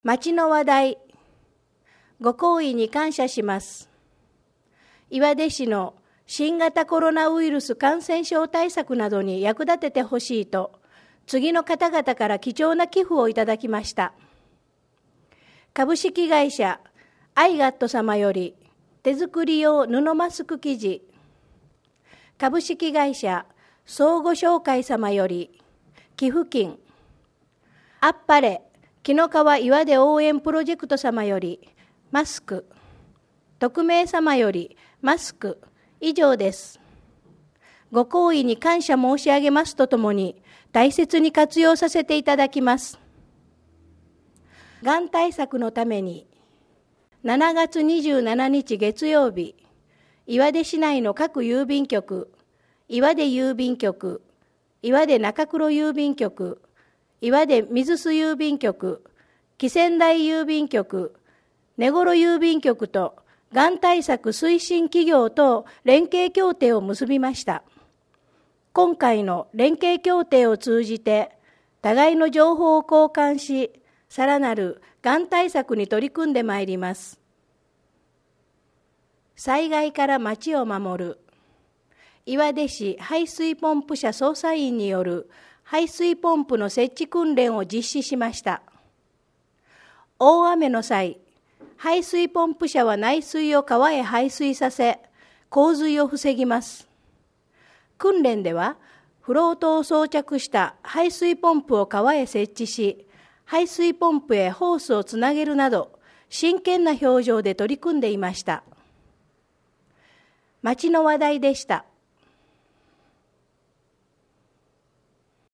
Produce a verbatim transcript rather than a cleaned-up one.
町の話題、ご好意に感謝します。岩出市の新型コロナウイルス感染症対策などに役立ててほしいと、次の方々から貴重な寄付をいただきました。株式会社アイガット様より手作り用布マスク生地、株式会社相互紹介様より寄付金、あっぱれ紀の川岩出応援プロジェクト様よりマスク、匿名様よりマスク、以上です。ご好意に感謝申し上げますとともに、大切に活用させていただきます。がん対策のために、しちがつにじゅうしちにち月曜日、岩出市内の各郵便局、岩出郵便局、岩出中黒郵便局、岩出水須郵便局、木仙台郵便局、根頃郵便局とがん対策推進企業と連携協定を結びました。今回の連携協定を通じて、互いの情報を交換し、さらなるがん対策に取り組んでまいります。災害から町を守る。岩出市排水ポンプ車操作員による排水ポンプの設置訓練を実施しました。大雨の際、排水ポンプ車は内水を川へ排水させ、洪水を防ぎます。訓練では、フロートを装着した排水ポンプを川へ設置し、排水ポンプへホースをつなげるなど、真剣な表情で取り組んでいました。町の話題でした。